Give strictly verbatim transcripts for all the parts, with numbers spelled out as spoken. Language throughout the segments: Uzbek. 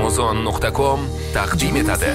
amazon nuqta com taqdim etadi.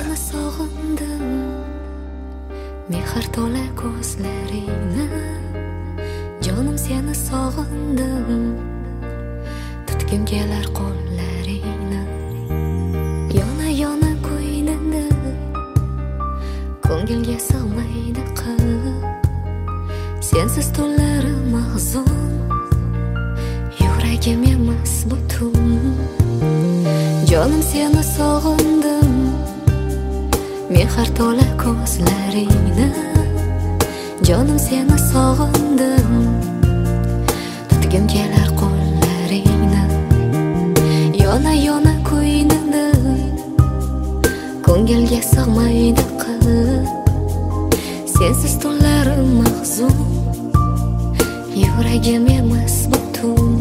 Mehr to'la ko'zlaringni, jonim seni sog'indim. Tutgim kelar qo'llaringni, yona yona qo'ynimda, ko'ngilga sig'maydi qalb. Sensiz tunlarim mahzun, yuragim emas butun. Jonim seni sog'indim, mehr to'la ko'zlaringni, jonim seni sog'indim. Tutgim kelar qo'llaringni, yona yona qo'ynimda, ko'ngilga sig'maydi qalb. Sensiz tunlarim mahzun, yuragim emas butun.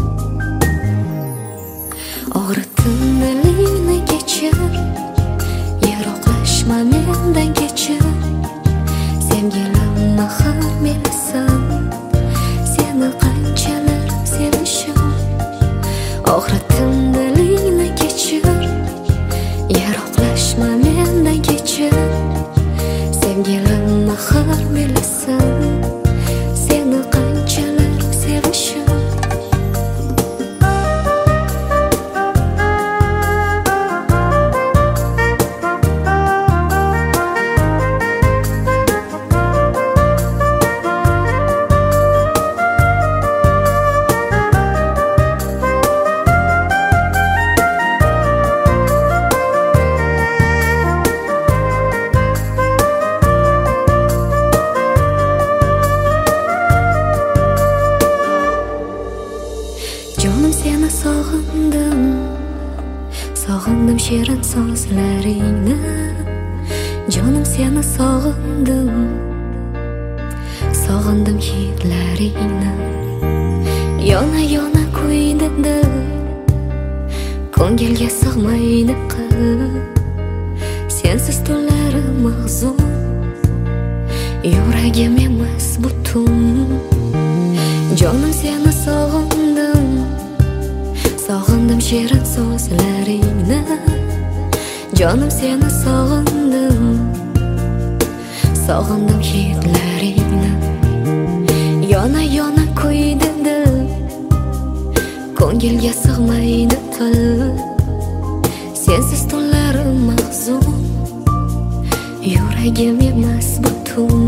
Og'ritdim dilingni kechir, yiroqlashma mendan kechir. Sevgilim mahal melisan, seni qanchalar sevishim. Og'ritdim dilingni kechir, yiroqlashma mendan kechir. Sevgilim mahal melisan, seni qanchalar sevishim. Jonim seni sog'indim, sog'indim shirin so'zlaringni. Jonim seni sog'indim, sog'indim hidlaringni. Yona yona qo'ynimda, ko'ngilga sig'maydi qalb. Sensiz tunlarim mahzun, yuragim emas butun. Jonim seni sog'indim, sog'indim shirin so'zlaringni. Jonim seni sog'indim, sog'indim hidlaringni. Yona yona qo'ynimda, ko'ngilga sig'maydi qalb. Sensiz tunlarim mahzun, yuragim emas butun.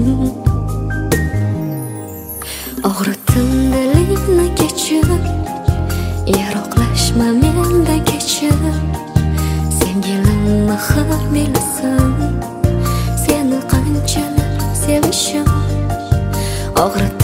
Og'ritdim dilingni kechir, yiroqlashma mendan kechir. Sevgilim mahal melisan, seni qanchalar sevishim. Og'ritdim